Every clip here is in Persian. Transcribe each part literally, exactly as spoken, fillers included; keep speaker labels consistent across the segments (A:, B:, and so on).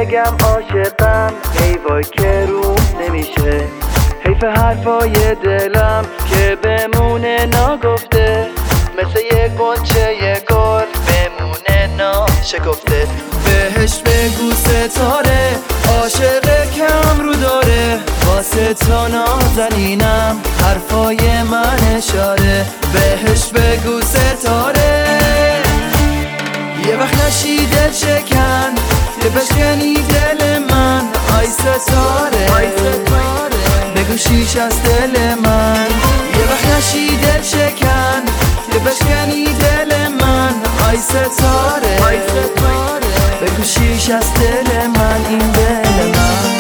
A: بگم عاشقم، ای وای که روم نمیشه. حیف حرفای دلم که بمونه ناگفته، مثل یک غنچه یه گل بمونه ناشکفته. بهش بگو ستاره عاشق کم رو داره، واسه تا نازنینم حرفای من اشاره. بهش بگو ستاره یه وقت نشی دل شکن، که بشکنی دل من. آی ستاره بگو شیش از دل من. یه وقت نشی دل شکن، که بشکنی دل من. آی ستاره بگو شیش از دل من، این دل من.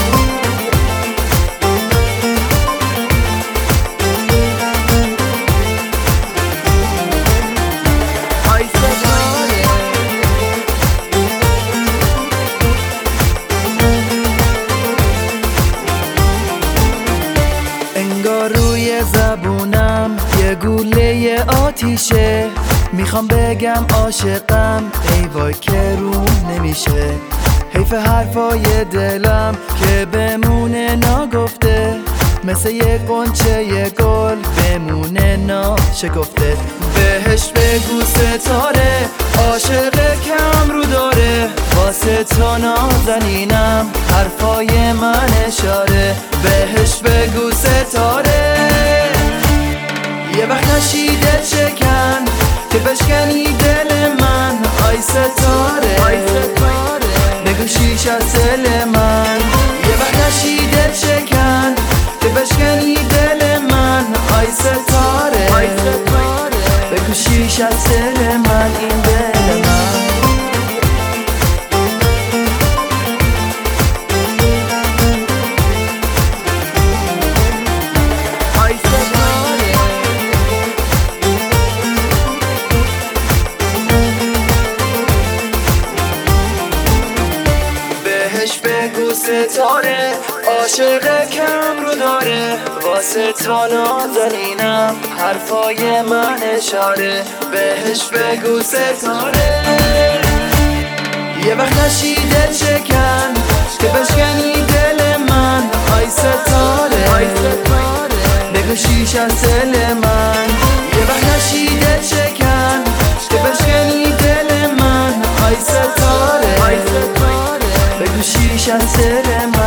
A: انگار روی زبونم یه گوله آتیشه، میخوام بگم عاشقم، ای وای که روم نمیشه. حیف حرفای دلم که بمونه ناگفته، مثل یه غنچه یه گل بمونه ناشکفته. بهش بگو ستاره عاشق کم رو داره، واسه تا نازنینم حرفای من اشاره. بهش بگو ستاره یه وقت نشی دل شکن، که بشکنی دل من. آی ستاره بگو شیش از دل من. یه وقت نشی دل شکن، که بشکنی دل من. آی ستاره بگو شیش از دل من، این دل من. بهش بگو ستاره عاشق کم رو داره، واسه تا نازنینم حرفای من اشاره. بهش بگو ستاره یه وقت نشی دل شکن، که بشکنی دل من. آی ستاره بگو شیش از دل من. یه وقت نشی دل شکن، که بشکنی دل من. آی ستاره بگو شیش از دل من.